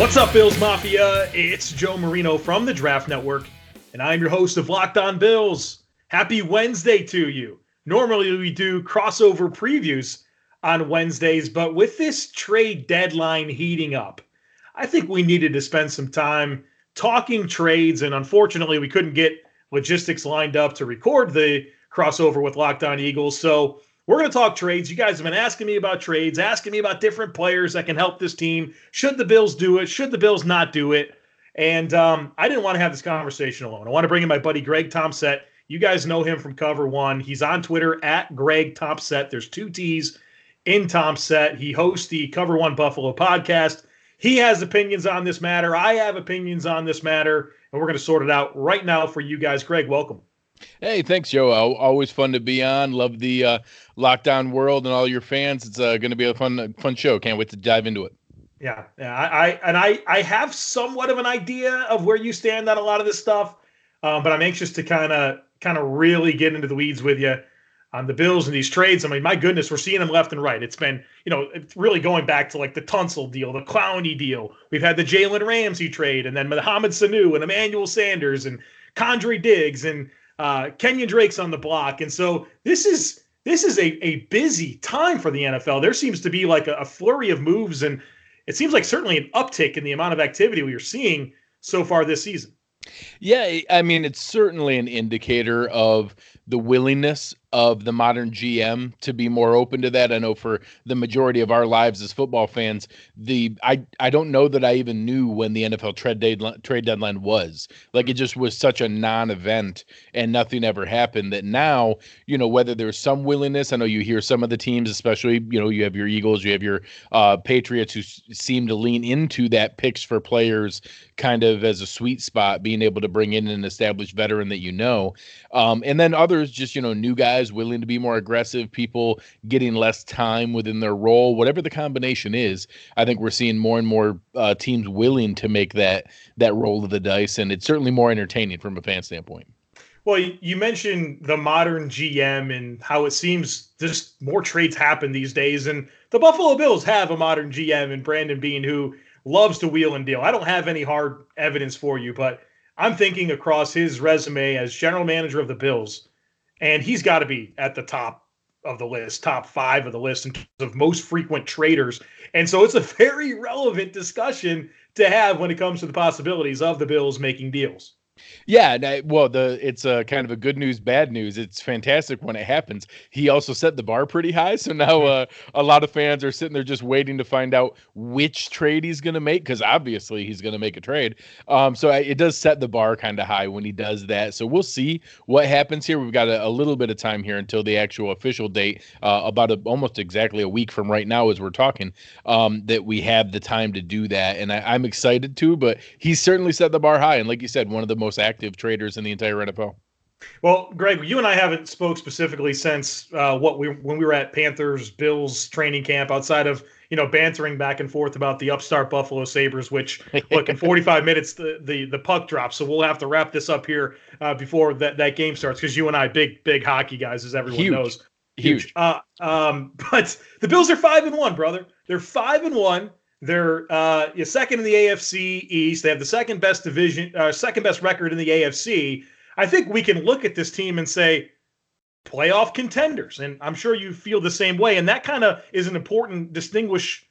What's up, Bills Mafia? It's Joe Marino from the Draft Network, and I'm your host of Locked On Bills. Happy Wednesday to you. Normally, we do crossover previews on Wednesdays, but with this trade deadline heating up, I think we needed to spend some time talking trades, and unfortunately, we couldn't get logistics lined up to record the crossover with Locked On Eagles, so we're going to talk trades. You guys have been asking me about trades, asking me about different players that can help this team. Should the Bills do it? Should the Bills not do it? And I didn't want to have this conversation alone. I want to bring in my buddy Greg Thompsett. You guys know him from Cover One. He's on Twitter at Greg Thompsett. There's 2 T's in Thompsett. He hosts the Cover One Buffalo podcast. He has opinions on this matter. I have opinions on this matter, and we're going to sort it out right now for you guys. Greg, welcome. Hey, thanks, Joe. Always fun to be on. Love the Lockdown world and all your fans. It's going to be a fun show. Can't wait to dive into it. Yeah. I have somewhat of an idea of where you stand on a lot of this stuff, but I'm anxious to kind of really get into the weeds with you on the Bills and these trades. I mean, my goodness, we're seeing them left and right. It's been, it's really going back to like the Tunsil deal, the Clowney deal. We've had the Jalen Ramsey trade, and then Mohamed Sanu and Emmanuel Sanders and Condre Diggs and Kenyon Drake's on the block. And so this is a busy time for the NFL. There seems to be like a flurry of moves, and it seems like certainly an uptick in the amount of activity we are seeing so far this season. Yeah, I mean, it's certainly an indicator of the willingness of the modern GM to be more open to that. I know for the majority of our lives as football fans, I don't know that I even knew when the NFL trade deadline was. Like, it just was such a non-event and nothing ever happened that now, whether there's some willingness, I know you hear some of the teams, especially, you have your Eagles, you have your Patriots who seem to lean into that picks for players kind of as a sweet spot, being able to bring in an established veteran that and then others just, new guys willing to be more aggressive, people getting less time within their role, whatever the combination is. I think we're seeing more and more teams willing to make that roll of the dice, and it's certainly more entertaining from a fan standpoint. Well, you mentioned the modern GM and how it seems just more trades happen these days, and the Buffalo Bills have a modern GM in Brandon Beane who loves to wheel and deal. I don't have any hard evidence for you, but I'm thinking across his resume as general manager of the Bills, and he's got to be at the top of the list, top 5 of the list in terms of most frequent traders. And so it's a very relevant discussion to have when it comes to the possibilities of the Bills making deals. Yeah, it's a kind of a good news, bad news. It's fantastic when it happens. He also set the bar pretty high, so now a lot of fans are sitting there just waiting to find out which trade he's going to make, because obviously he's going to make a trade. So it does set the bar kind of high when he does that. So we'll see what happens here. We've got a little bit of time here until the actual official date, almost exactly a week from right now as we're talking, that we have the time to do that. And I'm excited too, but he's certainly set the bar high. And like you said, one of the most active traders in the entire NFL. Well, Greg, you and I haven't spoke specifically since when we were at Panthers Bills training camp, outside of bantering back and forth about the upstart Buffalo Sabres, which look, in 45 minutes the puck drops, so we'll have to wrap this up here before that game starts, because you and I big hockey guys, as everyone knows. Huge. But the Bills are 5-1, brother. They're 5-1. They're second in the AFC East. They have the second best record in the AFC. I think we can look at this team and say playoff contenders, and I'm sure you feel the same way. And that kind of is an important distinguishment.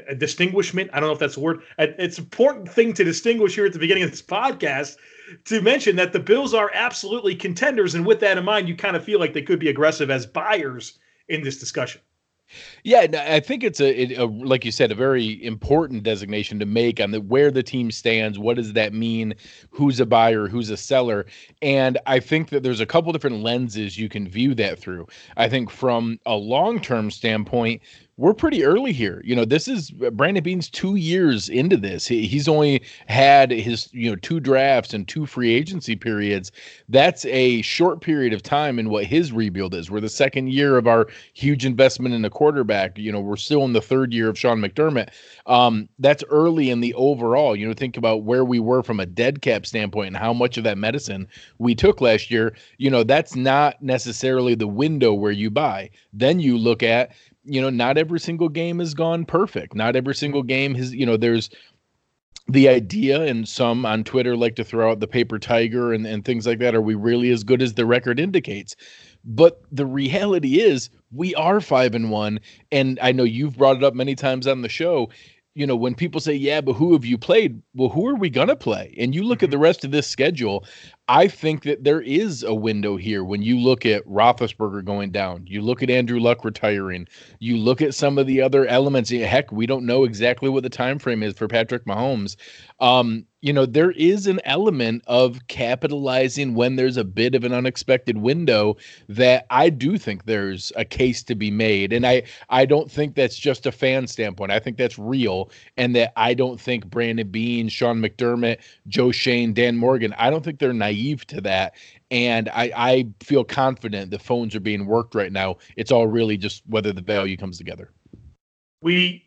I don't know if that's a word. It's an important thing to distinguish here at the beginning of this podcast, to mention that the Bills are absolutely contenders. And with that in mind, you kind of feel like they could be aggressive as buyers in this discussion. Yeah, I think it's like you said, a very important designation to make on where the team stands. What does that mean? Who's a buyer? Who's a seller? And I think that there's a couple different lenses you can view that through. I think from a long-term standpoint, we're pretty early here. This is Brandon Beane's 2 years into this. He's only had his, 2 drafts and 2 free agency periods. That's a short period of time in what his rebuild is. We're the second year of our huge investment in a quarterback. We're still in the third year of Sean McDermott. That's early in the overall. Think about where we were from a dead cap standpoint and how much of that medicine we took last year. That's not necessarily the window where you buy. Then you look at, not every single game has gone perfect. Not every single game has, there's the idea, and some on Twitter like to throw out the paper tiger and things like that. Are we really as good as the record indicates? But the reality is we are 5-1. And I know you've brought it up many times on the show. You know, when people say, yeah, but who have you played? Well, who are we going to play? And you look at the rest of this schedule, I think that there is a window here. When you look at Roethlisberger going down, you look at Andrew Luck retiring, you look at some of the other elements. Heck, we don't know exactly what the time frame is for Patrick Mahomes. You know, there is an element of capitalizing when there's a bit of an unexpected window that I do think there's a case to be made. And I don't think that's just a fan standpoint. I think that's real. And that I don't think Brandon Beane, Sean McDermott, Joe Shane, Dan Morgan, I don't think they're naive to that. And I feel confident the phones are being worked right now. It's all really just whether the value comes together. The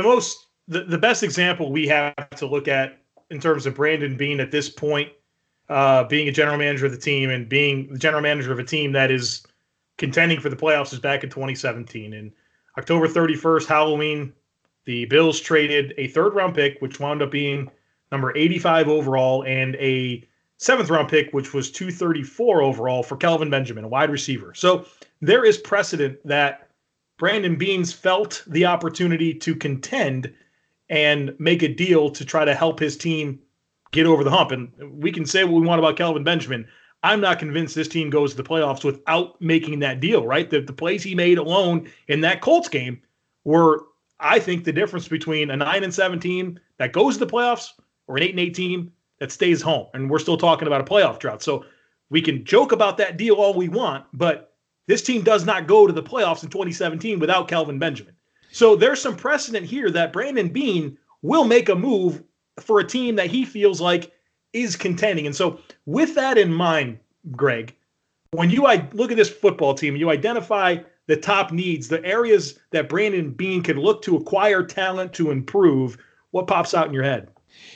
best example we have to look at in terms of Brandon Beane at this point, being a general manager of the team and being the general manager of a team that is contending for the playoffs, is back in 2017. And October 31st, Halloween, the Bills traded a third-round pick, which wound up being number 85 overall, and a seventh-round pick, which was 234 overall, for Kelvin Benjamin, a wide receiver. So there is precedent that Brandon Beane's felt the opportunity to contend and make a deal to try to help his team get over the hump. And we can say what we want about Kelvin Benjamin. I'm not convinced this team goes to the playoffs without making that deal, right? The plays he made alone in that Colts game were, I think, the difference between a 9-7 team that goes to the playoffs or an 8-8 team that stays home. And we're still talking about a playoff drought. So we can joke about that deal all we want, but this team does not go to the playoffs in 2017 without Kelvin Benjamin. So there's some precedent here that Brandon Beane will make a move for a team that he feels like is contending. And so with that in mind, Greg, when you look at this football team, you identify the top needs, the areas that Brandon Beane could look to acquire talent to improve, what pops out in your head?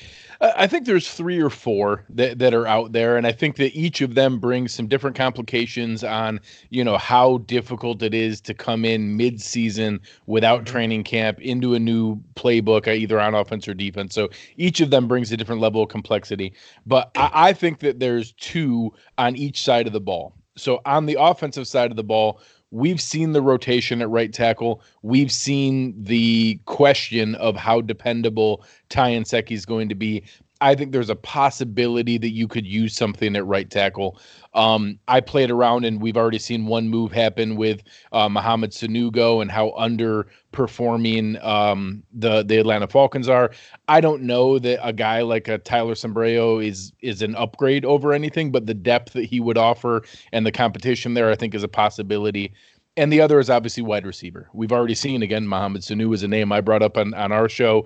I think there's 3 or 4 that are out there, and I think that each of them brings some different complications on, you know, how difficult it is to come in mid-season without training camp into a new playbook, either on offense or defense. So each of them brings a different level of complexity. But I think that there's 2 on each side of the ball. So on the offensive side of the ball, we've seen the rotation at right tackle. We've seen the question of how dependable Ty Nsekhe is going to be. I think there's a possibility that you could use something at right tackle. I played around, and we've already seen one move happen with Mohamed Sanu and how underperforming the Atlanta Falcons are. I don't know that a guy like a Tyler Sombrero is an upgrade over anything, but the depth that he would offer and the competition there, I think, is a possibility. And the other is obviously wide receiver. We've already seen, again, Mohamed Sanu is a name I brought up on our show.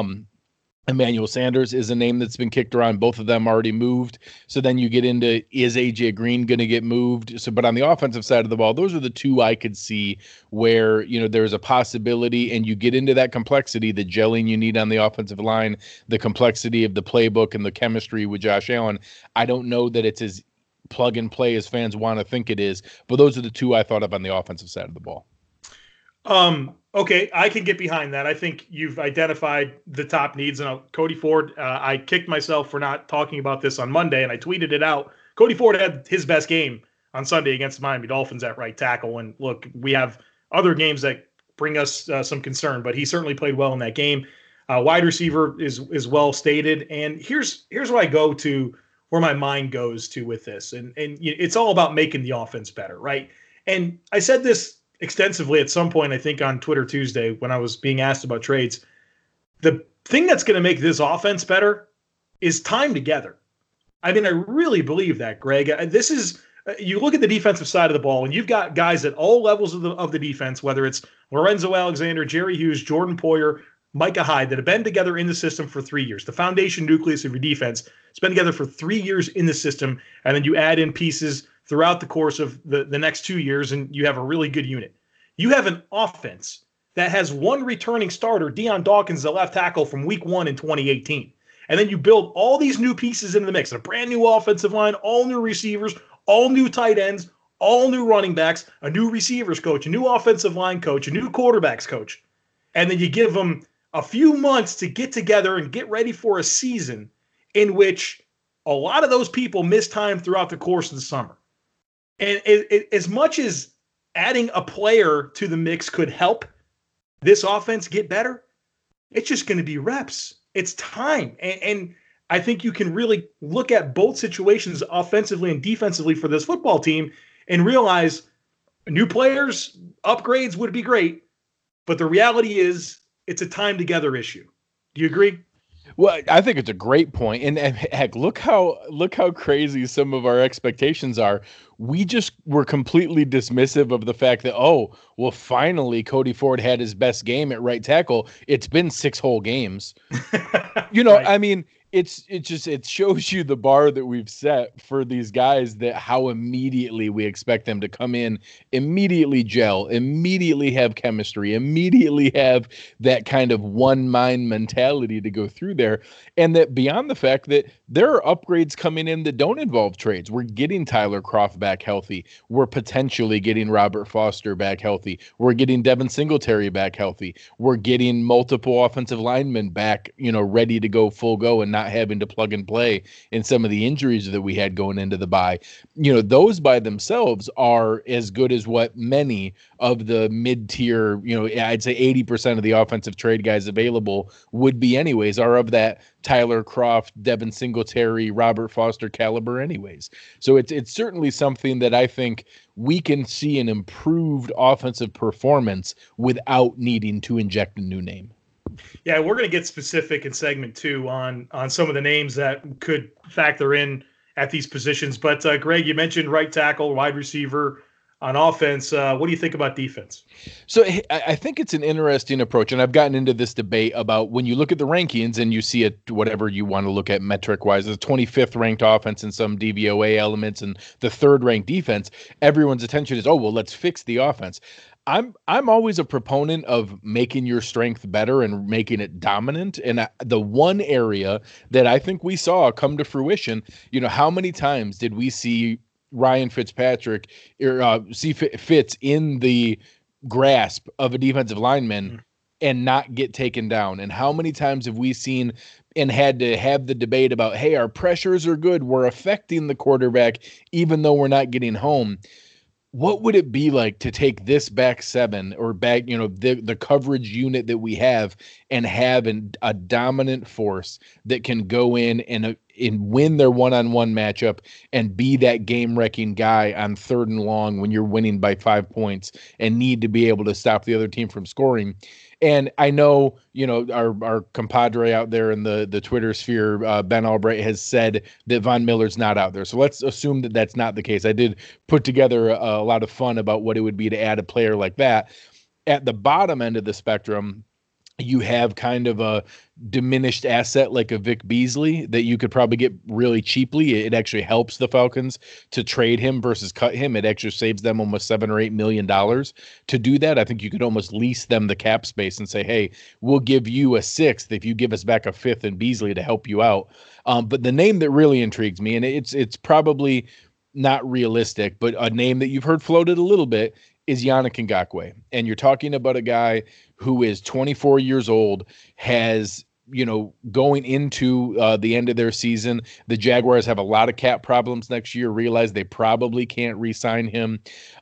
Emmanuel Sanders is a name that's been kicked around. Both of them already moved. So then you get into, is AJ Green going to get moved? So, but on the offensive side of the ball, those are the 2 I could see where, you know, there's a possibility, and you get into that complexity, the gelling you need on the offensive line, the complexity of the playbook and the chemistry with Josh Allen. I don't know that it's as plug and play as fans want to think it is, but those are the 2 I thought of on the offensive side of the ball. Okay, I can get behind that. I think you've identified the top needs. And Cody Ford, I kicked myself for not talking about this on Monday, and I tweeted it out. Cody Ford had his best game on Sunday against the Miami Dolphins at right tackle. And look, we have other games that bring us some concern, but he certainly played well in that game. Wide receiver is well stated. And here's where I go to, where my mind goes to with this. And it's all about making the offense better, right? And I said this extensively at some point, I think on Twitter Tuesday, when I was being asked about trades. The thing that's going to make this offense better is time together. I mean, I really believe that, Greg. This is, you look at the defensive side of the ball, and you've got guys at all levels of the defense, whether it's Lorenzo Alexander, Jerry Hughes, Jordan Poyer, Micah Hyde, that have been together in the system for 3 years. The foundation nucleus of your defense has been together for 3 years in the system, and then you add in pieces throughout the course of the next 2 years, and you have a really good unit. You have an offense that has one returning starter, Deion Dawkins, the left tackle from week 1 in 2018. And then you build all these new pieces into the mix, a brand new offensive line, all new receivers, all new tight ends, all new running backs, a new receivers coach, a new offensive line coach, a new quarterbacks coach. And then you give them a few months to get together and get ready for a season in which a lot of those people miss time throughout the course of the summer. And as much as adding a player to the mix could help this offense get better, it's just going to be reps. It's time. And I think you can really look at both situations offensively and defensively for this football team and realize new players, upgrades would be great. But the reality is it's a time together issue. Do you agree? Well, I think it's a great point. And heck, look how crazy some of our expectations are. We just were completely dismissive of the fact that, oh, well, finally Cody Ford had his best game at right tackle. It's been 6 whole games. Right. I mean, it shows you the bar that we've set for these guys, that how immediately we expect them to come in, immediately gel, immediately have chemistry, immediately have that kind of one mind mentality to go through there. And that beyond the fact that there are upgrades coming in that don't involve trades. We're getting Tyler Kroft back healthy. We're potentially getting Robert Foster back healthy. We're getting Devin Singletary back healthy. We're getting multiple offensive linemen back, ready to go full go and not having to plug and play in some of the injuries that we had going into the bye. Those by themselves are as good as what many of the mid-tier, I'd say 80% of the offensive trade guys available would be anyways, are of that Tyler Kroft, Devin Singletary, Robert Foster caliber anyways. So it's certainly something that I think we can see an improved offensive performance without needing to inject a new name. Yeah, we're going to get specific in segment 2 on some of the names that could factor in at these positions. But Greg, you mentioned right tackle, wide receiver on offense. What do you think about defense? So I think it's an interesting approach, and I've gotten into this debate about when you look at the rankings and you see it, whatever you want to look at metric-wise, the 25th ranked offense in some DVOA elements and the 3rd ranked defense, everyone's attention is, oh, well, let's fix the offense. I'm always a proponent of making your strength better and making it dominant. And the one area that I think we saw come to fruition, how many times did we see Ryan Fitzpatrick see Fitz in the grasp of a defensive lineman and not get taken down? And how many times have we seen and had to have the debate about, hey, our pressures are good, we're affecting the quarterback even though we're not getting home? What would it be like to take this back 7 or back, the coverage unit that we have and have a dominant force that can go in and win their one-on-one matchup and be that game-wrecking guy on 3rd and long when you're winning by 5 points and need to be able to stop the other team from scoring? And I know, our compadre out there in the Twitter sphere, Ben Albright, has said that Von Miller's not out there. So let's assume that that's not the case. I did put together a lot of fun about what it would be to add a player like that. At the bottom end of the spectrum, you have kind of a diminished asset like a Vic Beasley that you could probably get really cheaply. It actually helps the Falcons to trade him versus cut him. It actually saves them almost $7 or $8 million to do that. I think you could almost lease them the cap space and say, hey, we'll give you a 6th if you give us back a 5th in Beasley to help you out. But the name that really intrigues me, and it's probably not realistic, but a name that you've heard floated a little bit, is Yannick Ngakoue. And you're talking about a guy who is 24 years old, has, going into the end of their season, the Jaguars have a lot of cap problems next year, realize they probably can't re-sign him.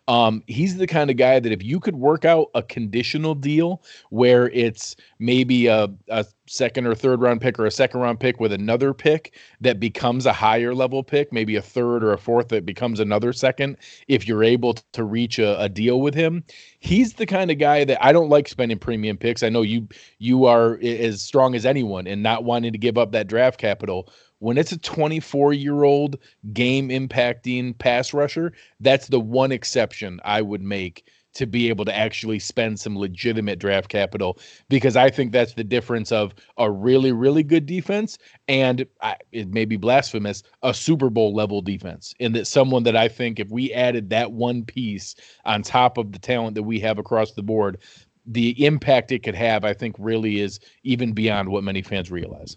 He's the kind of guy that if you could work out a conditional deal where it's maybe a 2nd or 3rd round pick or a 2nd round pick with another pick that becomes a higher level pick, maybe a 3rd or a 4th that becomes another 2nd, if you're able to reach a deal with him, he's the kind of guy that I don't like spending premium picks. I know you are as strong as anyone in not wanting to give up that draft capital. When it's a 24-year-old game impacting pass rusher, that's the one exception I would make to be able to actually spend some legitimate draft capital, because I think that's the difference of a really, really good defense and, it may be blasphemous, a Super Bowl level defense. And that someone that I think if we added that one piece on top of the talent that we have across the board, the impact it could have, I think really is even beyond what many fans realize.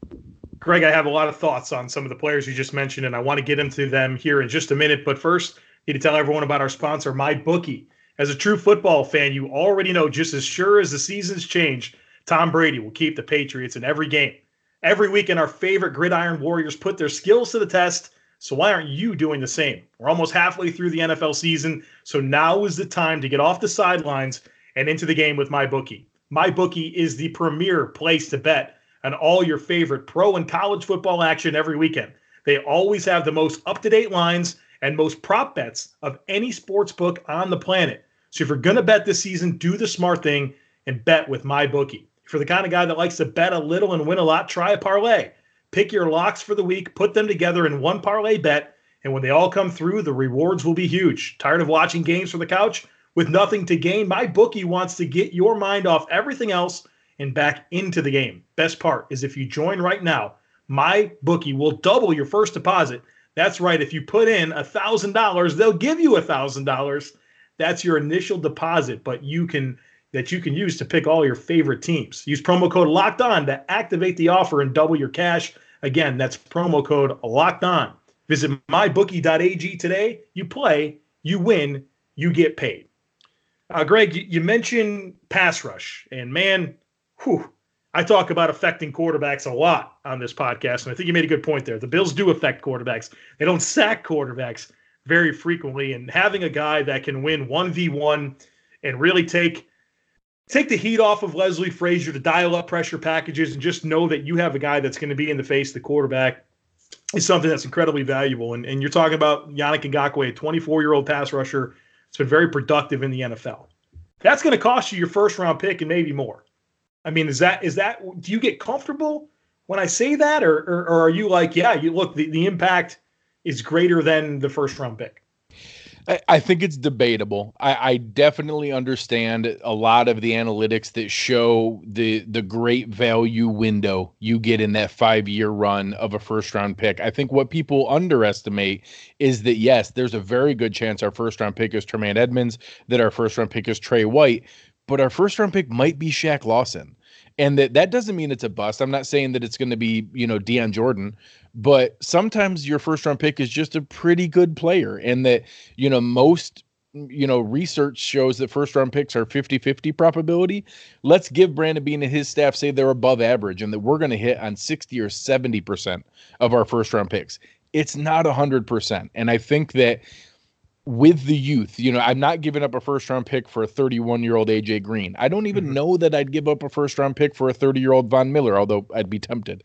Greg, I have a lot of thoughts on some of the players you just mentioned, and I want to get into them here in just a minute. But first, I need to tell everyone about our sponsor, MyBookie. As a true football fan, you already know just as sure as the seasons change, Tom Brady will keep the Patriots in every game. Every weekend, our favorite gridiron warriors put their skills to the test. So why aren't you doing the same? We're almost halfway through the NFL season, so now is the time to get off the sidelines and into the game with MyBookie. MyBookie is the premier place to bet on all your favorite pro and college football action every weekend. They always have the most up-to-date lines and most prop bets of any sports book on the planet. So if you're going to bet this season, do the smart thing and bet with MyBookie. If you're the kind of guy that likes to bet a little and win a lot, try a parlay. Pick your locks for the week, put them together in one parlay bet, and when they all come through, the rewards will be huge. Tired of watching games from the couch with nothing to gain? MyBookie wants to get your mind off everything else and back into the game. Best part is if you join right now, MyBookie will double your first deposit. That's right. If you put in $1,000, they'll give you $1,000. That's your initial deposit, but you can use to pick all your favorite teams. Use promo code Locked On to activate the offer and double your cash. Again, that's promo code Locked On. Visit mybookie.ag today. You play, you win, you get paid. Greg, you mentioned pass rush, and man, I talk about affecting quarterbacks a lot on this podcast, and I think you made a good point there. The Bills do affect quarterbacks. They don't sack quarterbacks very frequently, and having a guy that can win 1v1 and really take the heat off of Leslie Frazier to dial up pressure packages and just know that you have a guy that's going to be in the face of the quarterback is something that's incredibly valuable. And you're talking about Yannick Ngakoue, a 24-year-old pass rusher. It's been very productive in the NFL. That's going to cost you your first-round pick and maybe more. I mean, is that? Do you get comfortable when I say that, or are you like, yeah, you look, the impact is greater than the first-round pick? I think it's debatable. I definitely understand a lot of the analytics that show the great value window you get in that 5-year run of a first-round pick. I think what people underestimate is that, yes, there's a very good chance our first-round pick is Tremaine Edmunds, that our first-round pick is Trey White, but our first-round pick might be Shaq Lawson. And that doesn't mean it's a bust. I'm not saying that it's going to be, Deion Jordan, but sometimes your first round pick is just a pretty good player. And that, most, research shows that first round picks are 50-50 probability. Let's give Brandon Beane and his staff say they're above average and that we're going to hit on 60 or 70% of our first round picks. It's not 100%. And I think that with the youth, I'm not giving up a first-round pick for a 31-year-old A.J. Green. I don't even know that I'd give up a first-round pick for a 30-year-old Von Miller, although I'd be tempted.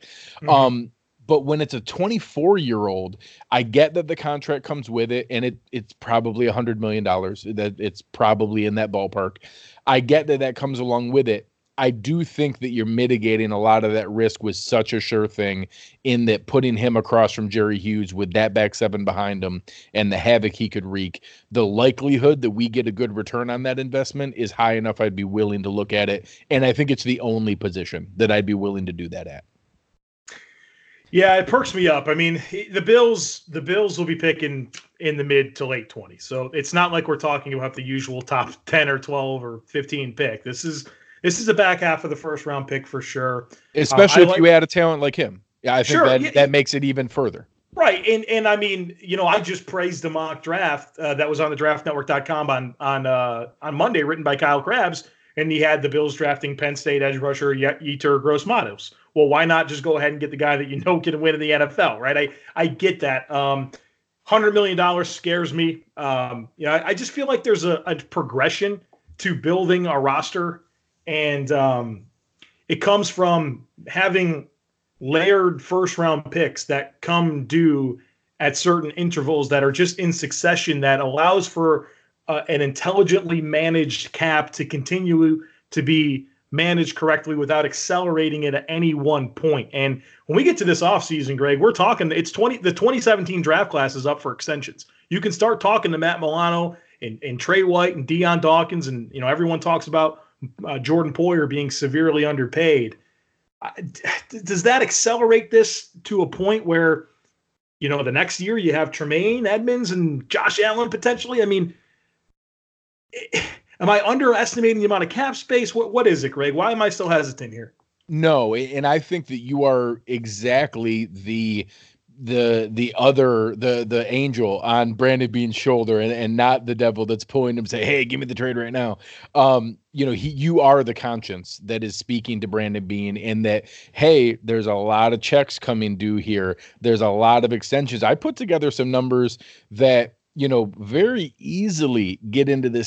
But when it's a 24-year-old, I get that the contract comes with it, and it's probably $100 million. That it's probably in that ballpark. I get that comes along with it. I do think that you're mitigating a lot of that risk with such a sure thing in that putting him across from Jerry Hughes with that back seven behind him and the havoc he could wreak, the likelihood that we get a good return on that investment is high enough I'd be willing to look at it. And I think it's the only position that I'd be willing to do that at. Yeah, it perks me up. I mean, the Bills will be picking in the mid to late 20s. So it's not like we're talking about the usual top 10 or 12 or 15 pick. This is the back half of the first round pick for sure. Especially if you add a talent like him. Yeah, I think that makes it even further. Right. And I mean, I just praised the mock draft that was on the draftnetwork.com on Monday, written by Kyle Krabs. And he had the Bills drafting Penn State edge rusher Yetur Gross-Matos. Well, why not just go ahead and get the guy that can win in the NFL, right? I get that. $100 million scares me. I just feel like there's a progression to building a roster. And it comes from having layered first-round picks that come due at certain intervals that are just in succession that allows for an intelligently managed cap to continue to be managed correctly without accelerating it at any one point. And when we get to this offseason, Greg, we're talking the 2017 draft class is up for extensions. You can start talking to Matt Milano and Trey White and Deion Dawkins, and everyone talks about Jordan Poyer being severely underpaid. Does that accelerate this to a point where, the next year you have Tremaine Edmunds and Josh Allen potentially? I mean, am I underestimating the amount of cap space? What is it, Greg? Why am I still hesitant here? No, and I think that you are exactly the the angel on Brandon Beane's shoulder and not the devil that's pulling him, say, hey, give me the trade right now. You are the conscience that is speaking to Brandon Beane, and that, hey, there's a lot of checks coming due here. There's a lot of extensions. I put together some numbers that, very easily get into the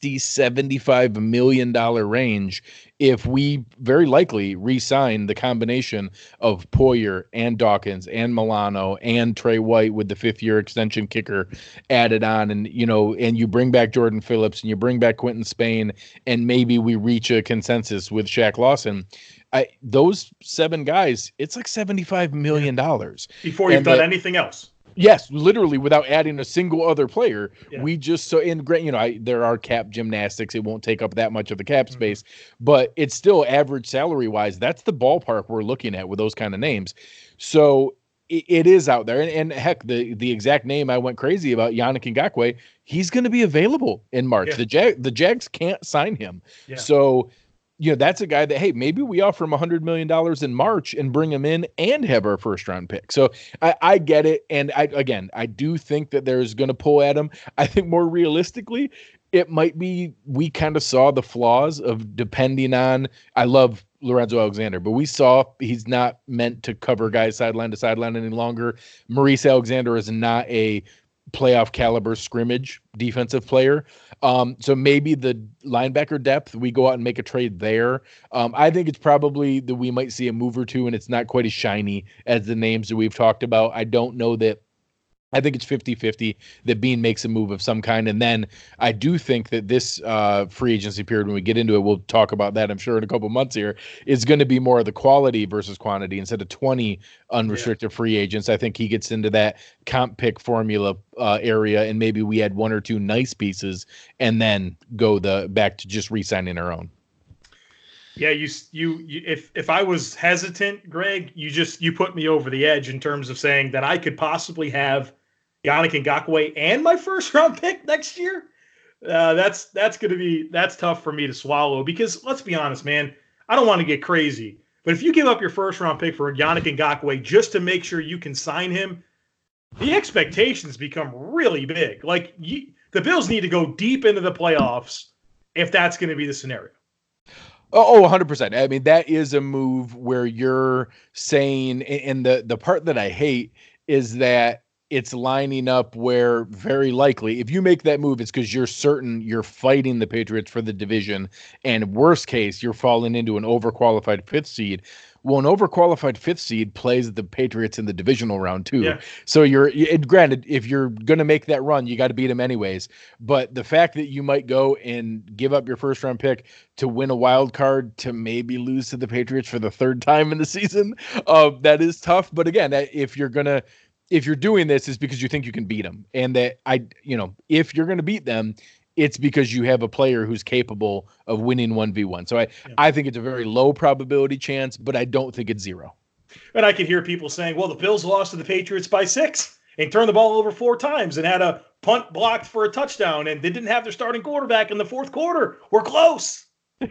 $60-75 million range if we very likely re-sign the combination of Poyer and Dawkins and Milano and Trey White with the 5th-year extension kicker added on, and you bring back Jordan Phillips and you bring back Quentin Spain, and maybe we reach a consensus with Shaq Lawson. Those 7 guys, it's like $75 million before you've done anything else. Yes, literally without adding a single other player. Yeah. We just there are cap gymnastics. It won't take up that much of the cap space, but it's still average salary wise. That's the ballpark we're looking at with those kind of names. So it is out there. And heck, the exact name I went crazy about, Yannick Ngakoue, he's going to be available in March. Yeah. The Jags can't sign him. Yeah. So that's a guy that, hey, maybe we offer him $100 million in March and bring him in and have our 1st-round pick. So I get it. And I do think that there's going to pull at him. I think more realistically, it might be, we kind of saw the flaws of depending on, I love Lorenzo Alexander, but we saw he's not meant to cover guys sideline to sideline any longer. Maurice Alexander is not a playoff caliber scrimmage defensive player. So maybe the linebacker depth, we go out and make a trade there. I think it's probably that we might see a move or two, and it's not quite as shiny as the names that we've talked about. I don't know that. I think it's 50-50 that Beane makes a move of some kind. And then I do think that this free agency period, when we get into it, we'll talk about that, I'm sure, in a couple months here, is going to be more of the quality versus quantity. Instead of 20 unrestricted free agents, I think he gets into that comp pick formula area, and maybe we add 1 or 2 nice pieces and then go back to just re-signing our own. Yeah, if I was hesitant, Greg, you put me over the edge in terms of saying that I could possibly have Yannick Ngakoue and my 1st-round pick next year. That's tough for me to swallow, because let's be honest, man, I don't want to get crazy, but if you give up your 1st-round pick for Yannick Ngakoue just to make sure you can sign him, the expectations become really big. Like, the Bills need to go deep into the playoffs if that's going to be the scenario. Oh, 100%. I mean, that is a move where you're saying, and the part that I hate is that it's lining up where very likely, if you make that move, it's because you're certain you're fighting the Patriots for the division, and worst case, you're falling into an overqualified 5th seed. Well, an overqualified 5th seed plays the Patriots in the divisional round too. Yeah. So granted, if you're going to make that run, you got to beat them anyways. But the fact that you might go and give up your 1st-round pick to win a wild card to maybe lose to the Patriots for the 3rd time in the season, that is tough. But again, if you're doing this, it's because you think you can beat them. And that if you're going to beat them, it's because you have a player who's capable of winning 1v1. So I think it's a very low probability chance, but I don't think it's 0. And I could hear people saying, well, the Bills lost to the Patriots by 6 and turned the ball over 4 times and had a punt blocked for a touchdown, and they didn't have their starting quarterback in the 4th quarter. We're close.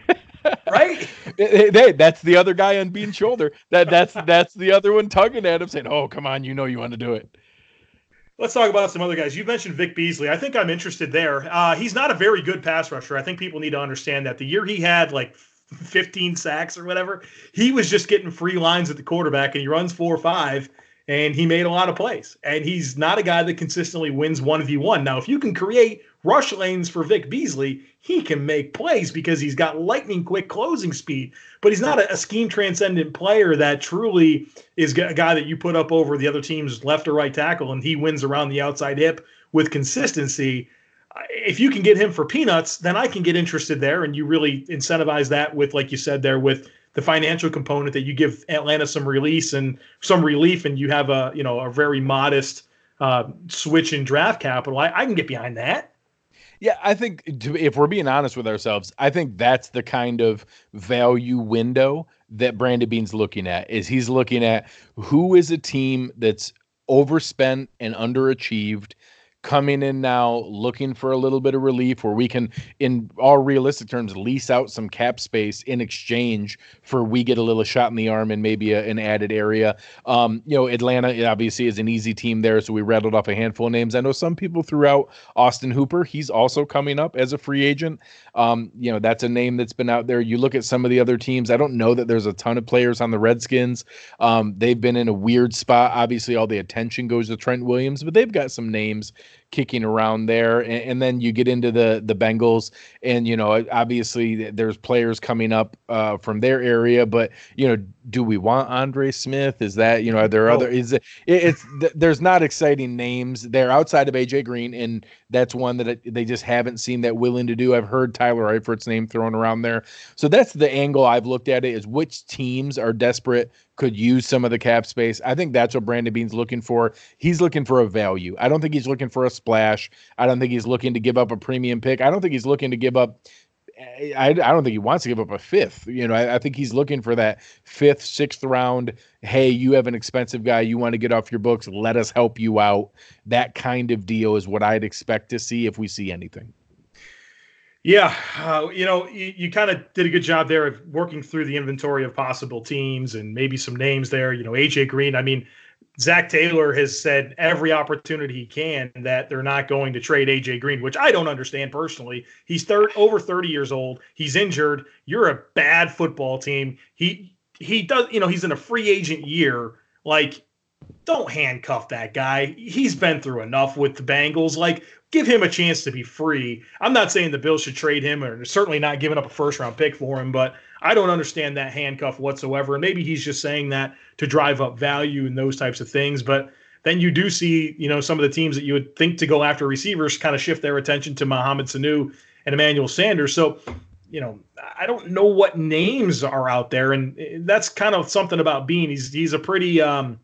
Right? That's the other guy on Beane's shoulder. That's the other one tugging at him saying, oh, come on, you want to do it. Let's talk about some other guys. You mentioned Vic Beasley. I think I'm interested there. He's not a very good pass rusher. I think people need to understand that. The year he had like 15 sacks or whatever, he was just getting free lines at the quarterback, and he runs 4.5, and he made a lot of plays. And he's not a guy that consistently wins 1v1. Now, if you can create rush lanes for Vic Beasley, he can make plays because he's got lightning quick closing speed, but he's not a scheme transcendent player that truly is a guy that you put up over the other team's left or right tackle and he wins around the outside hip with consistency. If you can get him for peanuts, then I can get interested there, and you really incentivize that with, like you said there, with the financial component that you give Atlanta some relief, and you have a very modest switch in draft capital. I can get behind that. Yeah, I think if we're being honest with ourselves, I think that's the kind of value window that Brandon Beane's looking at. Is he's looking at who is a team that's overspent and underachieved, coming in now, looking for a little bit of relief where we can, in all realistic terms, lease out some cap space in exchange for we get a little shot in the arm and maybe an added area. Atlanta obviously is an easy team there, so we rattled off a handful of names. I know some people threw out Austin Hooper. He's also coming up as a free agent. That's a name that's been out there. You look at some of the other teams. I don't know that there's a ton of players on the Redskins. They've been in a weird spot. Obviously, all the attention goes to Trent Williams, but they've got some names kicking around there. And then you get into the Bengals, and obviously there's players coming up from their area, but do we want Andre Smith? Is that are there other? There's not exciting names there outside of AJ Green, and that's one that they just haven't seemed that willing to do. I've heard Tyler Eifert's name thrown around there, so that's the angle I've looked at it, is which teams are desperate, could use some of the cap space. I think that's what Brandon Beane's looking for. He's looking for a value. I don't think he's looking for a splash. I don't think he's looking to give up a premium pick. I don't think he's looking to give up I don't think he wants to give up a fifth. I think he's looking for that fifth, sixth round. Hey, you have an expensive guy you want to get off your books. Let us help you out. That kind of deal is what I'd expect to see if we see anything. Yeah. You kind of did a good job there of working through the inventory of possible teams and maybe some names there. AJ Green. I mean, Zach Taylor has said every opportunity he can that they're not going to trade AJ Green, which I don't understand personally. He's over 30 years old. He's injured. You're a bad football team. He does, he's in a free agent year. Like, don't handcuff that guy. He's been through enough with the Bengals. Like, give him a chance to be free. I'm not saying the Bills should trade him, or certainly not giving up a first-round pick for him, but I don't understand that handcuff whatsoever. And maybe he's just saying that to drive up value and those types of things. But then you do see, some of the teams that you would think to go after receivers kind of shift their attention to Mohamed Sanu and Emmanuel Sanders. So, I don't know what names are out there. And that's kind of something about Beane. He's a pretty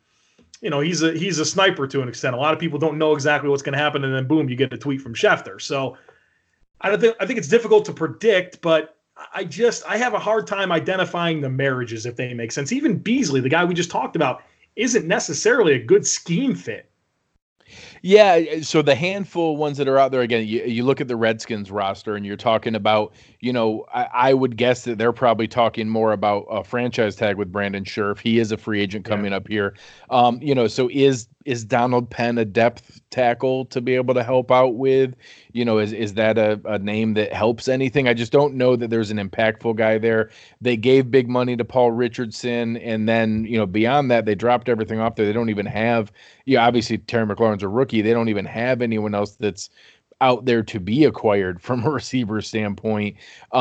he's a sniper to an extent. A lot of people don't know exactly what's going to happen, and then boom, you get a tweet from Schefter. So I think it's difficult to predict, but I have a hard time identifying the marriages, if they make sense. Even Beasley, the guy we just talked about, isn't necessarily a good scheme fit. Yeah, so the handful of ones that are out there, again, you look at the Redskins roster and you're talking about, I would guess that they're probably talking more about a franchise tag with Brandon Scherff. He is a free agent coming up here. So is Donald Penn a depth tackle to be able to help out with? Is that a name that helps anything? I just don't know that there's an impactful guy there. They gave big money to Paul Richardson, and then, beyond that, they dropped everything off there. They don't even have, obviously Terry McLaurin's a rookie. They don't even have anyone else that's out there to be acquired from a receiver standpoint.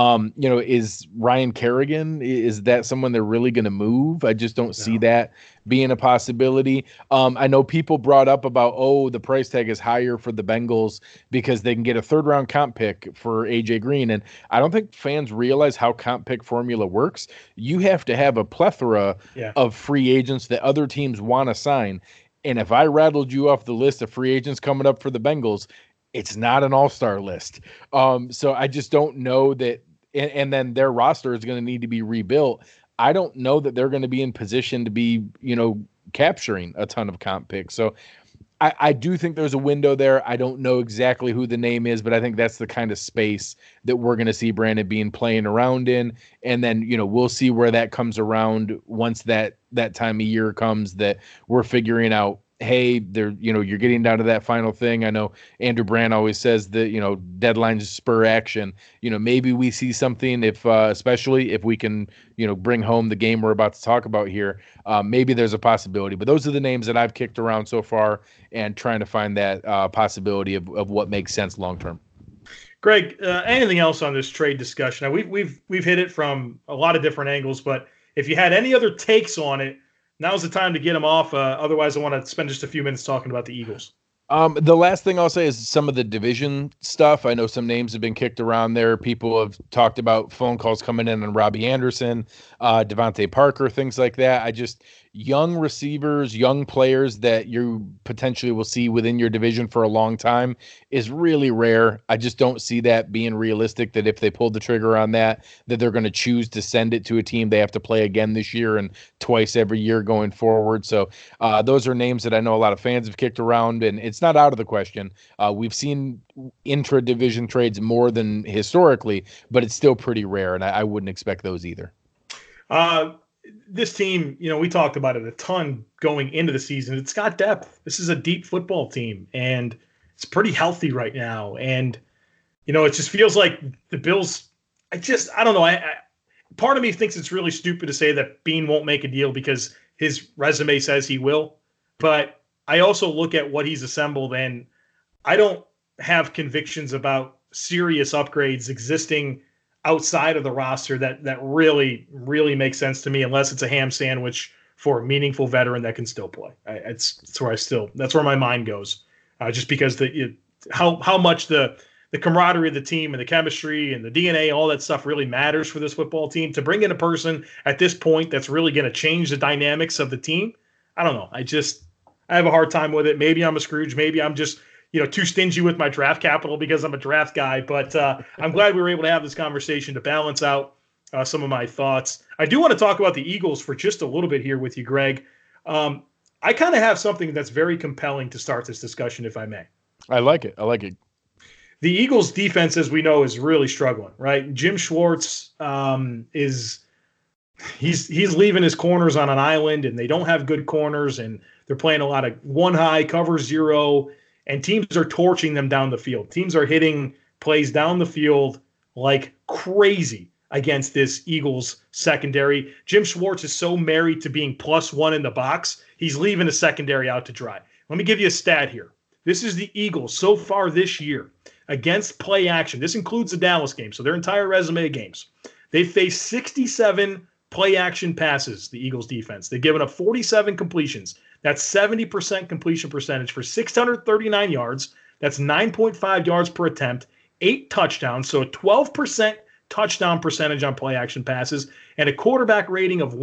Is Ryan Kerrigan, is that someone they're really going to move? I just don't see that being a possibility. I know people brought up about, the price tag is higher for the Bengals because they can get a third round comp pick for AJ Green. And I don't think fans realize how comp pick formula works. You have to have a plethora of free agents that other teams want to sign. And if I rattled you off the list of free agents coming up for the Bengals, it's not an all-star list. So I just don't know that. And then their roster is going to need to be rebuilt. I don't know that they're going to be in position to be, capturing a ton of comp picks. So I do think there's a window there. I don't know exactly who the name is, but I think that's the kind of space that we're going to see Brandon Beane playing around in. And then, we'll see where that comes around once that time of year comes that we're figuring out, hey, you're getting down to that final thing. I know Andrew Brandt always says that, deadlines spur action. Maybe we see something especially if we can, bring home the game we're about to talk about here. Maybe there's a possibility, but those are the names that I've kicked around so far and trying to find that possibility of what makes sense long-term. Greg, anything else on this trade discussion? Now, we've hit it from a lot of different angles, but if you had any other takes on it, now's the time to get them off. Otherwise, I want to spend just a few minutes talking about the Eagles. The last thing I'll say is some of the division stuff. I know some names have been kicked around there. People have talked about phone calls coming in on Robbie Anderson, Devontae Parker, things like that. Young receivers, young players that you potentially will see within your division for a long time is really rare. I just don't see that being realistic, that if they pulled the trigger on that they're going to choose to send it to a team they have to play again this year and twice every year going forward. So those are names that I know a lot of fans have kicked around, and it's it's not out of the question. We've seen intra-division trades more than historically, but it's still pretty rare, and I wouldn't expect those either. This team, we talked about it a ton going into the season. It's got depth. This is a deep football team, and it's pretty healthy right now. And, it just feels like the Bills, I don't know. Part of me thinks it's really stupid to say that Beane won't make a deal because his resume says he will. But I also look at what he's assembled, and I don't have convictions about serious upgrades existing outside of the roster that really, really makes sense to me, unless it's a ham sandwich for a meaningful veteran that can still play. That's where my mind goes, just because how much the camaraderie of the team and the chemistry and the DNA, all that stuff really matters for this football team. To bring in a person at this point that's really going to change the dynamics of the team, I don't know. I have a hard time with it. Maybe I'm a Scrooge. Maybe I'm just too stingy with my draft capital because I'm a draft guy. But I'm glad we were able to have this conversation to balance out some of my thoughts. I do want to talk about the Eagles for just a little bit here with you, Greg. I kind of have something that's very compelling to start this discussion, if I may. I like it. The Eagles' defense, as we know, is really struggling, right? Jim Schwartz he's leaving his corners on an island, and they don't have good corners, and they're playing a lot of one high, cover zero, and teams are torching them down the field. Teams are hitting plays down the field like crazy against this Eagles secondary. Jim Schwartz is so married to being +1 in the box, he's leaving the secondary out to dry. Let me give you a stat here. This is the Eagles so far this year against play action. This includes the Dallas game, so their entire resume of games. They faced 67 play action passes, the Eagles defense. They've given up 47 completions. That's 70% completion percentage for 639 yards. That's 9.5 yards per attempt, 8 touchdowns, so a 12% touchdown percentage on play action passes, and a quarterback rating of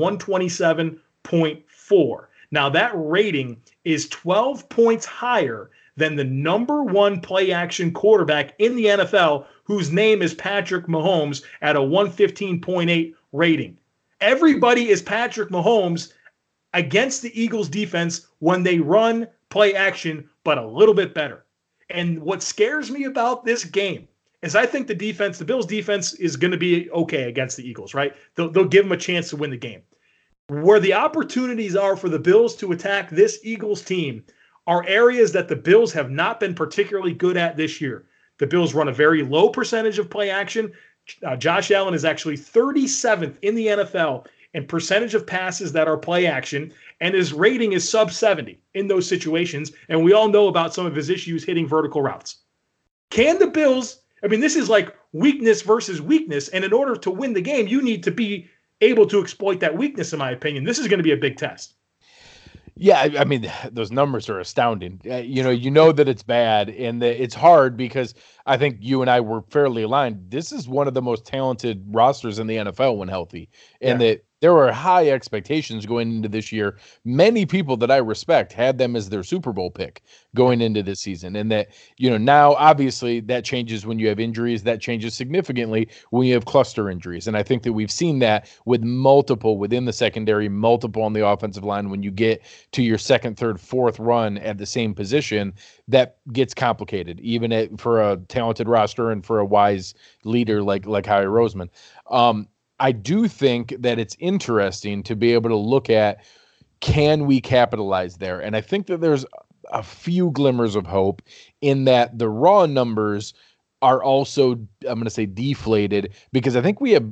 127.4. Now, that rating is 12 points higher than the number 1 play action quarterback in the NFL, whose name is Patrick Mahomes, at a 115.8 rating. Everybody is Patrick Mahomes against the Eagles defense when they run play action, but a little bit better. And what scares me about this game is I think the Bills defense is going to be okay against the Eagles, right? They'll give them a chance to win the game. Where the opportunities are for the Bills to attack this Eagles team are areas that the Bills have not been particularly good at this year. The Bills run a very low percentage of play action. Josh Allen is actually 37th in the NFL in percentage of passes that are play action, and his rating is sub 70 in those situations. And we all know about some of his issues hitting vertical routes. Can the Bills, this is like weakness versus weakness. And in order to win the game, you need to be able to exploit that weakness, in my opinion. This is going to be a big test. Yeah, those numbers are astounding. You know that it's bad, and that it's hard because I think you and I were fairly aligned. This is one of the most talented rosters in the NFL when healthy, and that there were high expectations going into this year. Many people that I respect had them as their Super Bowl pick going into this season, and that now obviously that changes when you have injuries. That changes significantly when you have cluster injuries, and I think that we've seen that with multiple within the secondary, multiple on the offensive line. When you get to your second, third, fourth run at the same position, that gets complicated, even for a talented roster and for a wise leader like Howie Roseman. I do think that it's interesting to be able to look at, can we capitalize there? And I think that there's a few glimmers of hope in that the raw numbers are also, I'm going to say, deflated, because I think we have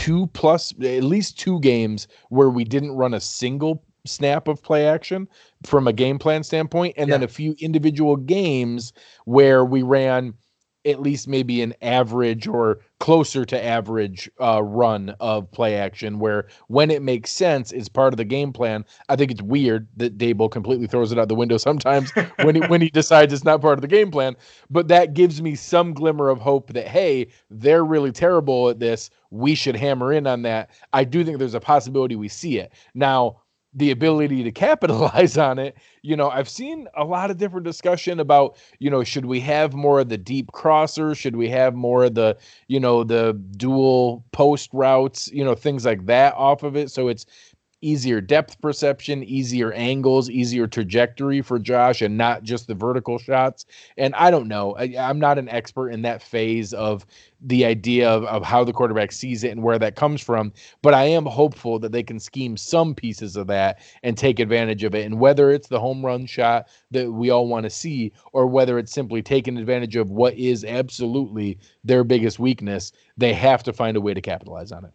at least two games where we didn't run a single snap of play action from a game plan standpoint, and then a few individual games where we ran at least maybe an average or closer to average run of play action, where when it makes sense is part of the game plan. I think it's weird that Dable completely throws it out the window sometimes when he decides it's not part of the game plan, but that gives me some glimmer of hope that, hey, they're really terrible at this. We should hammer in on that. I do think there's a possibility we see it. Now, the ability to capitalize on it, I've seen a lot of different discussion about, should we have more of the deep crossers? Should we have more of the, the dual post routes, things like that off of it? So it's easier depth perception, easier angles, easier trajectory for Josh, and not just the vertical shots. And I don't know. I'm not an expert in that phase of the idea of how the quarterback sees it and where that comes from, but I am hopeful that they can scheme some pieces of that and take advantage of it. And whether it's the home run shot that we all want to see, or whether it's simply taking advantage of what is absolutely their biggest weakness, they have to find a way to capitalize on it.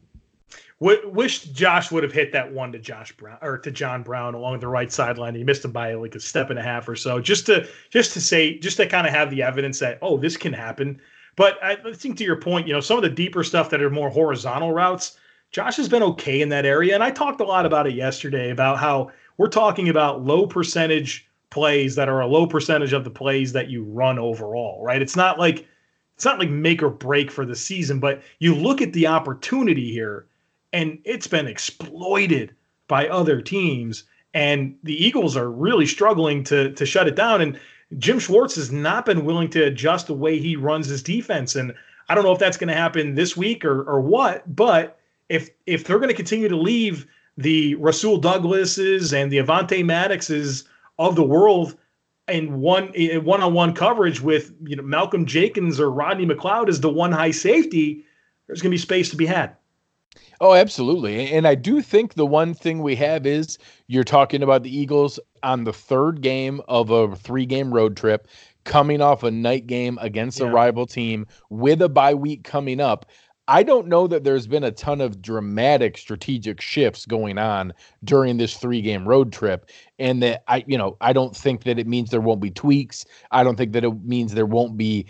Wish Josh would have hit that one to Josh Brown or to John Brown along the right sideline. He missed him by like a step and a half or so, just to kind of have the evidence that, oh, this can happen. But I think to your point, some of the deeper stuff that are more horizontal routes, Josh has been okay in that area. And I talked a lot about it yesterday about how we're talking about low percentage plays that are a low percentage of the plays that you run overall, right? It's not like make or break for the season, but you look at the opportunity here and it's been exploited by other teams. And the Eagles are really struggling to shut it down. And Jim Schwartz has not been willing to adjust the way he runs his defense. And I don't know if that's going to happen this week or what, but if they're going to continue to leave the Rasul Douglases and the Avonte Maddoxes of the world in one-on-one coverage with Malcolm Jenkins or Rodney McLeod as the one high safety, there's going to be space to be had. Oh, absolutely. And I do think the one thing we have is you're talking about the Eagles on the third game of a 3-game road trip, coming off a night game against a rival team with a bye week coming up. I don't know that there's been a ton of dramatic strategic shifts going on during this 3-game road trip. And that I don't think that it means there won't be tweaks. I don't think that it means there won't be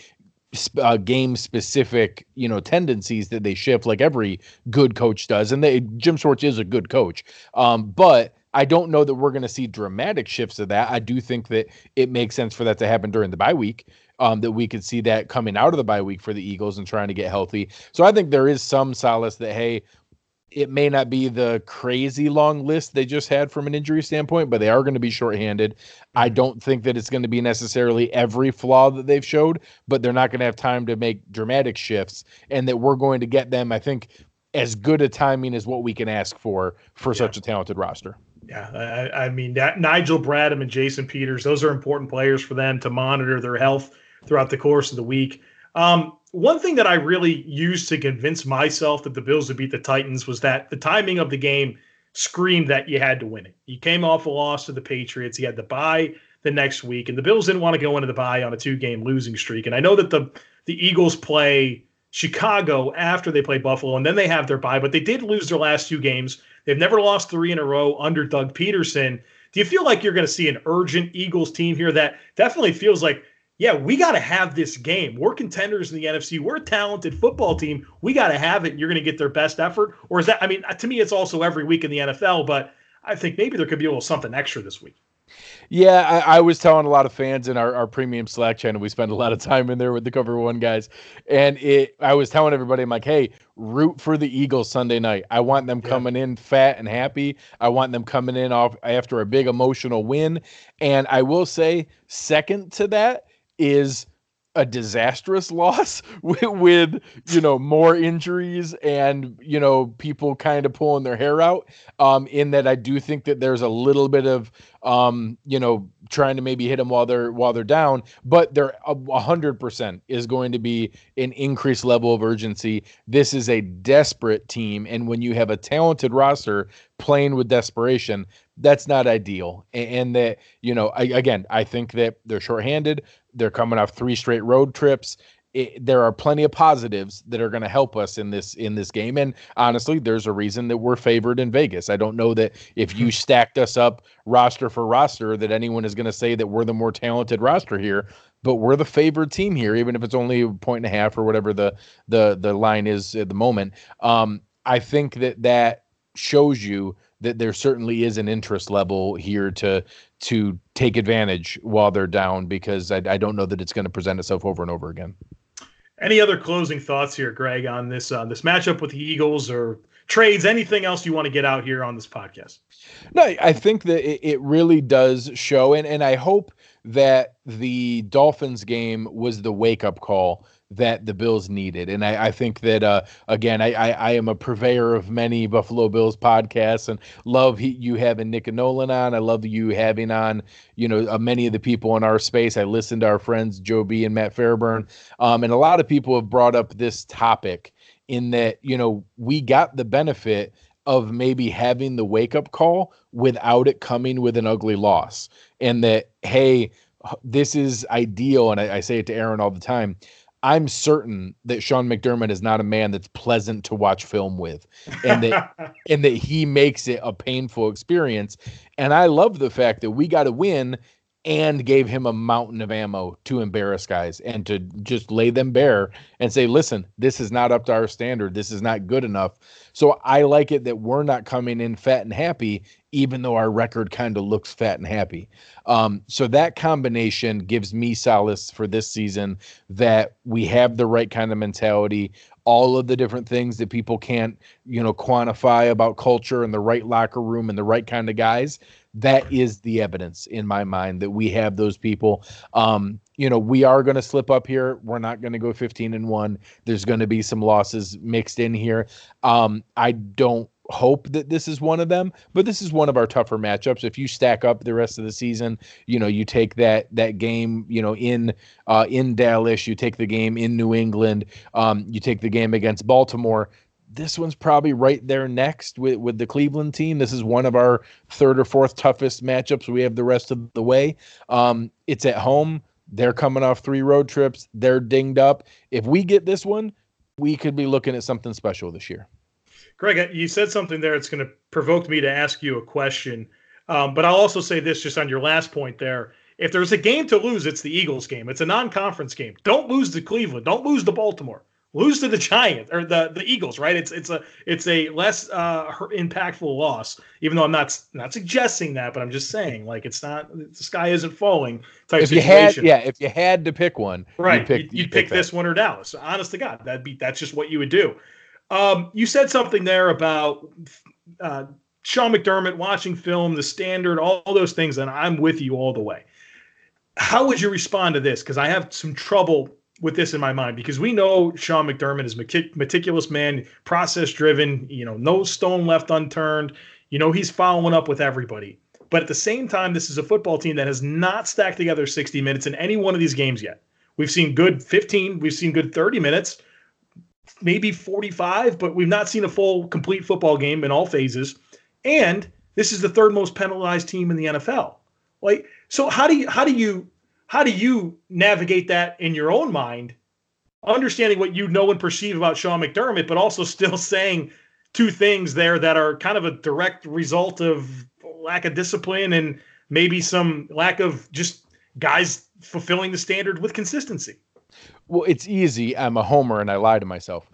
game specific, tendencies that they shift like every good coach does. And Jim Schwartz is a good coach. But I don't know that we're going to see dramatic shifts of that. I do think that it makes sense for that to happen during the bye week, that we could see that coming out of the bye week for the Eagles and trying to get healthy. So I think there is some solace that, hey, it may not be the crazy long list they just had from an injury standpoint, but they are going to be shorthanded. I don't think that it's going to be necessarily every flaw that they've showed, but they're not going to have time to make dramatic shifts, and that we're going to get them, I think, as good a timing as what we can ask for such a talented roster. Yeah, I mean, that Nigel Bradham and Jason Peters, those are important players for them to monitor their health throughout the course of the week. One thing that I really used to convince myself that the Bills would beat the Titans was that the timing of the game screamed that you had to win it. You came off a loss to the Patriots. You had the bye the next week, and the Bills didn't want to go into the bye on a 2-game losing streak. And I know that the Eagles play Chicago after they play Buffalo, and then they have their bye, but they did lose their last 2 games. They've never lost 3 in a row under Doug Peterson. Do you feel like you're going to see an urgent Eagles team here that definitely feels like, yeah, we got to have this game. We're contenders in the NFC. We're a talented football team. We got to have it. And you're going to get their best effort. Or is that, I mean, to me, it's also every week in the NFL, but I think maybe there could be a little something extra this week. Yeah, I was telling a lot of fans in our premium Slack channel, we spend a lot of time in there with the Cover One guys. And I was telling everybody, I'm like, hey, root for the Eagles Sunday night. I want them coming in fat and happy. I want them coming in off after a big emotional win. And I will say, second to that is a disastrous loss with more injuries and, people kind of pulling their hair out, in that I do think that there's a little bit of, trying to maybe hit them while they're down, but they're 100% is going to be an increased level of urgency. This is a desperate team. And when you have a talented roster playing with desperation, that's not ideal. And that, I think that they're shorthanded. They're coming off 3 straight road trips. There are plenty of positives that are going to help us in this game. And honestly, there's a reason that we're favored in Vegas. I don't know that if you stacked us up roster for roster that anyone is going to say that we're the more talented roster here, but we're the favored team here, even if it's only 1.5 or whatever the line is at the moment. I think that shows you that there certainly is an interest level here to take advantage while they're down, because I don't know that it's going to present itself over and over again. Any other closing thoughts here, Greg, on this matchup with the Eagles, or trades, anything else you want to get out here on this podcast? No, I think that it really does show, and I hope that the Dolphins game was the wake-up call that the Bills needed. And I think that, again, I am a purveyor of many Buffalo Bills podcasts and love you having Nick and Nolan on. I love you having on, many of the people in our space. I listen to our friends, Joe B and Matt Fairburn. And a lot of people have brought up this topic in that, we got the benefit of maybe having the wake-up call without it coming with an ugly loss. And that, hey, this is ideal. And I say it to Aaron all the time. I'm certain that Sean McDermott is not a man that's pleasant to watch film with, and that he makes it a painful experience. And I love the fact that we got a win and gave him a mountain of ammo to embarrass guys and to just lay them bare and say, listen, this is not up to our standard. This is not good enough. So I like it that we're not coming in fat and happy, even though our record kind of looks fat and happy. So that combination gives me solace for this season that we have the right kind of mentality, all of the different things that people can't, quantify about culture and the right locker room and the right kind of guys. That is the evidence in my mind that we have those people. We are going to slip up here. We're not going to go 15-1. There's going to be some losses mixed in here. I don't hope that this is one of them, but this is one of our tougher matchups. If you stack up the rest of the season, you take that game, in Dallas, you take the game in New England, you take the game against Baltimore. This one's probably right there next with the Cleveland team. This is one of our third or fourth toughest matchups we have the rest of the way. It's at home. They're coming off 3 road trips. They're dinged up. If we get this one, we could be looking at something special this year. Greg, you said something there that's going to provoke me to ask you a question. But I'll also say this just on your last point there. If there's a game to lose, it's the Eagles game. It's a non-conference game. Don't lose to Cleveland. Don't lose to Baltimore. Lose to the Giants or the Eagles, right? It's a less impactful loss. Even though I'm not suggesting that, but I'm just saying it's not, the sky isn't falling type if situation. If you had to pick one, right? You'd pick this one or Dallas. Honest to God, that's just what you would do. You said something there about Sean McDermott watching film, the standard, all those things, and I'm with you all the way. How would you respond to this? Because I have some trouble with this in my mind, because we know Sean McDermott is meticulous man, process driven, no stone left unturned. He's following up with everybody. But at the same time, this is a football team that has not stacked together 60 minutes in any one of these games yet. We've seen good 15, we've seen good 30 minutes, maybe 45, but we've not seen a full, complete football game in all phases. And this is the third most penalized team in the NFL. So how do you navigate that in your own mind, understanding what you know and perceive about Sean McDermott, but also still saying two things there that are kind of a direct result of lack of discipline and maybe some lack of just guys fulfilling the standard with consistency? Well, it's easy. I'm a homer and I lie to myself.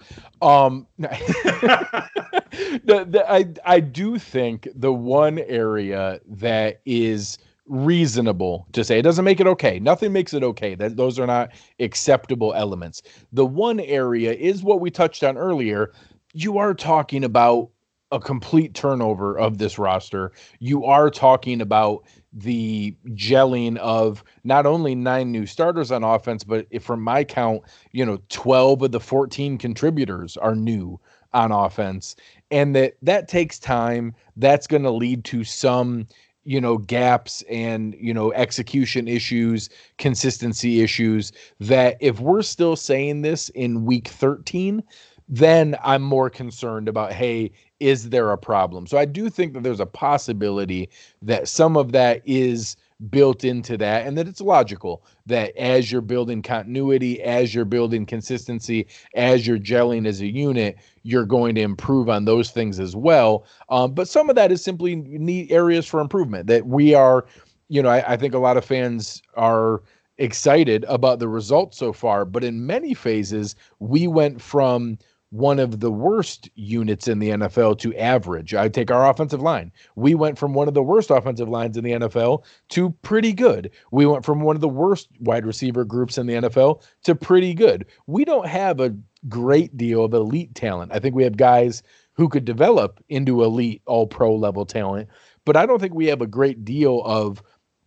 I do think the one area that is reasonable to say, it doesn't make it okay. Nothing makes it okay. Those are not acceptable elements. The one area is what we touched on earlier. You are talking about a complete turnover of this roster. You are talking about the gelling of not only 9 new starters on offense, but from my count, 12 of the 14 contributors are new on offense. And that takes time. That's going to lead to some gaps and, execution issues, consistency issues, that if we're still saying this in week 13, then I'm more concerned about, hey, is there a problem? So I do think that there's a possibility that some of that is built into that, and that it's logical that as you're building continuity, as you're building consistency, as you're gelling as a unit, you're going to improve on those things as well. But some of that is simply neat areas for improvement that we are, I think a lot of fans are excited about the results so far, but in many phases, we went from one of the worst units in the NFL to average. I take our offensive line. We went from one of the worst offensive lines in the NFL to pretty good. We went from one of the worst wide receiver groups in the NFL to pretty good. We don't have a great deal of elite talent. I think we have guys who could develop into elite all-pro level talent, but I don't think we have a great deal of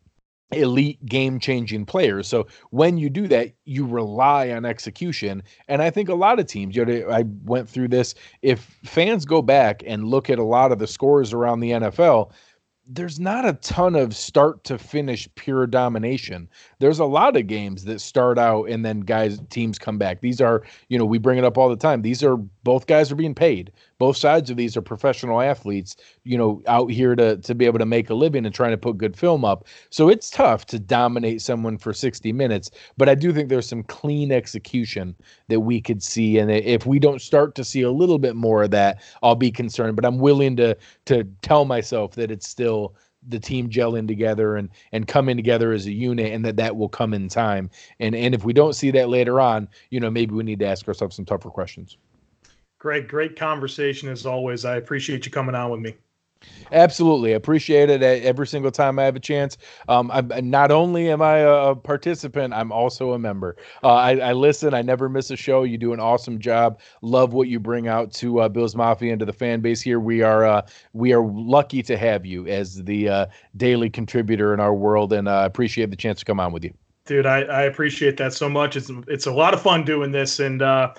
elite game-changing players. So when you do that, you rely on execution. And I think a lot of teams, I went through this. If fans go back and look at a lot of the scores around the NFL, there's not a ton of start to finish pure domination. There's a lot of games that start out and then teams come back. These are, we bring it up all the time. Both guys are being paid. Both sides of these are professional athletes, out here to be able to make a living and trying to put good film up. So it's tough to dominate someone for 60 minutes, but I do think there's some clean execution that we could see. And if we don't start to see a little bit more of that, I'll be concerned, but I'm willing to tell myself that it's still the team gelling together and coming together as a unit, and that will come in time. And if we don't see that later on, maybe we need to ask ourselves some tougher questions. Greg, great conversation as always. I appreciate you coming on with me. Absolutely. I appreciate it every single time I have a chance. Not only am I a participant, I'm also a member. I listen. I never miss a show. You do an awesome job. Love what you bring out to Bills Mafia and to the fan base here. We are lucky to have you as the daily contributor in our world, and I appreciate the chance to come on with you. Dude, I appreciate that so much. It's a lot of fun doing this, and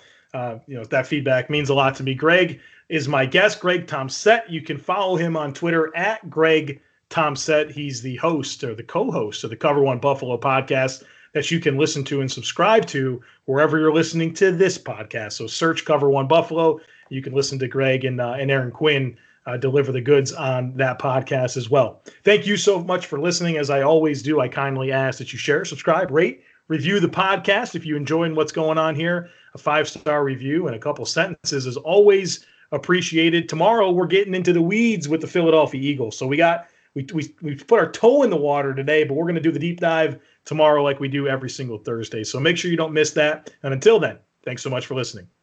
that feedback means a lot to me. Greg is my guest, Greg Tompsett. You can follow him on Twitter at Greg Tompsett. He's the host or the co-host of the Cover One Buffalo podcast that you can listen to and subscribe to wherever you're listening to this podcast. So search Cover One Buffalo. You can listen to Greg and Aaron Quinn deliver the goods on that podcast as well. Thank you so much for listening. As I always do, I kindly ask that you share, subscribe, rate, review the podcast. If you're enjoying what's going on here, a 5-star review and a couple sentences is always appreciated. Tomorrow we're getting into the weeds with the Philadelphia Eagles. So we put our toe in the water today, but we're going to do the deep dive tomorrow like we do every single Thursday. So make sure you don't miss that. And until then, thanks so much for listening.